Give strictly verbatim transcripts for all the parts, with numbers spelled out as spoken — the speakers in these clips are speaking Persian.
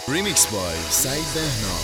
ریمیکس بای سعید بهنام.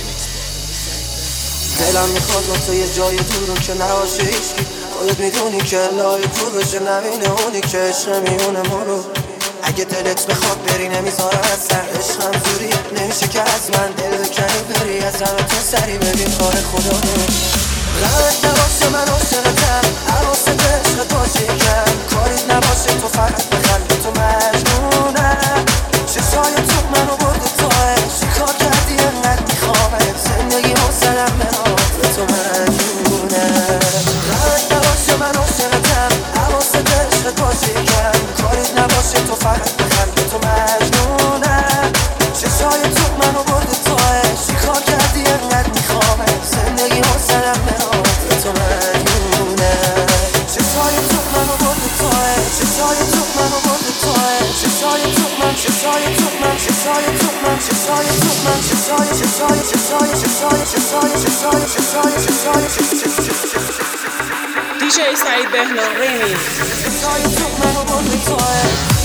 دلم میخواد با تو یه جای دورو که نباشه هیچکی، خودت میدونی که لای کور بشه نبینه اونی که عشق میونه ما رو. اگه دلت بخواد بری نمیذارم از سر، عشقم زوری نمیشه که از من دل بکنی بری از همه تو سری ببین کار خدا رو. غمت نباشه من عاشقتم، حواست عشقت باشه کم کاریت نباشه تو فقط بخند تو مجنونم. چشای تو منو برده تو عشق کار کردی انقدر میخوامت زندگی حسنم منو به تو مجنونم. غمت نباشه من عاشقتم، حواست عشقت باشه کم کاریت نباشه تو فقط بخند تو مجنونم. چشای تو منو برده تو عشق کار کردی انقدر میخوامت زندگی حسنم منو به تو مجنونم. چشای تو منو برده تو عشق چشای تو منو برده تو عشق چشای تو من چشای تو من چشای تو من چشای تو من چشای چشای چشای چشای چشای چشای چشای چشای دی جی سعید بهنام ریمیکس. چشای تو منو برده تو عشق.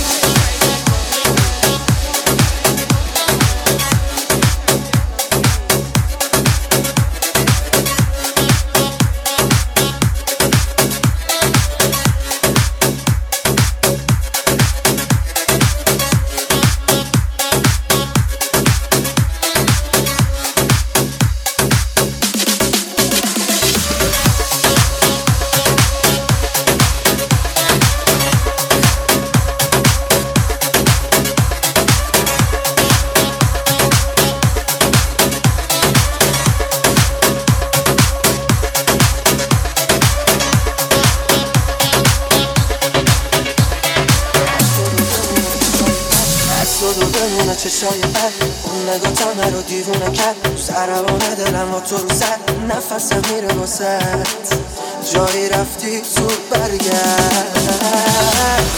دو بمونه چشای بد اون نگاه تا منو دیوونه کرد. سروانه دلم با تو رو زد نفسم میره واسد جایی رفتی زود برگرد.